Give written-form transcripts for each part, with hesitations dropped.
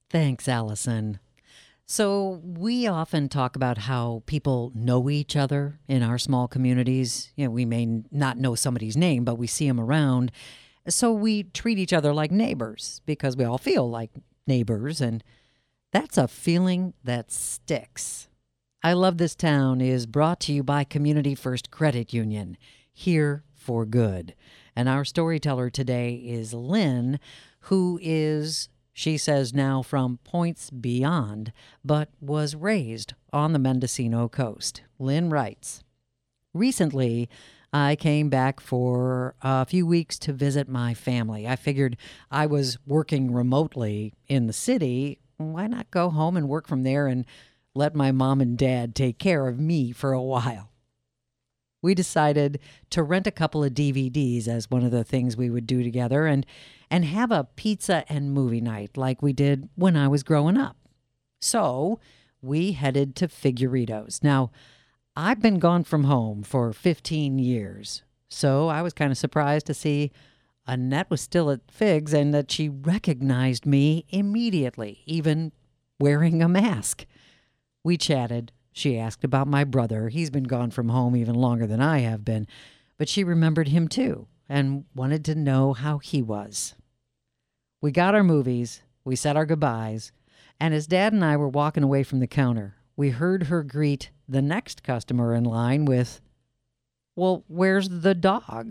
Thanks, Allison. So, we often talk about how people know each other in our small communities. We may not know somebody's name, but we see them around. So, we treat each other like neighbors because we all feel like neighbors, and that's a feeling that sticks. I Love This Town is brought to you by Community First Credit Union, here for good. And our storyteller today is Lynn, who is, she says, now from points beyond, but was raised on the Mendocino coast. Lynn writes, recently, I came back for a few weeks to visit my family. I figured I was working remotely in the city. Why not go home and work from there and let my mom and dad take care of me for a while? We decided to rent a couple of DVDs as one of the things we would do together and have a pizza and movie night like we did when I was growing up. So we headed to Figuritos. Now, I've been gone from home for 15 years, so I was kind of surprised to see Annette was still at Figs and that she recognized me immediately, even wearing a mask. We chatted. She asked about my brother. He's been gone from home even longer than I have been, but she remembered him too and wanted to know how he was. We got our movies, we said our goodbyes, and as Dad and I were walking away from the counter, we heard her greet the next customer in line with, "Well, where's the dog?"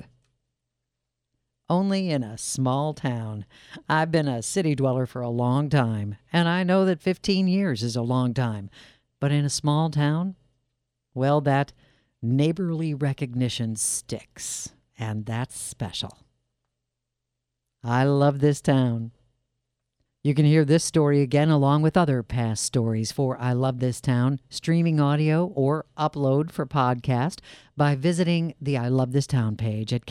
Only in a small town. I've been a city dweller for a long time, and I know that 15 years is a long time. But in a small town, well, that neighborly recognition sticks, and that's special. I love this town. You can hear this story again along with other past stories for I Love This Town, streaming audio or upload for podcast by visiting the I Love This Town page at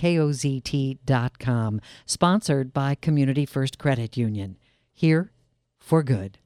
kozt.com, sponsored by Community First Credit Union. Here for good.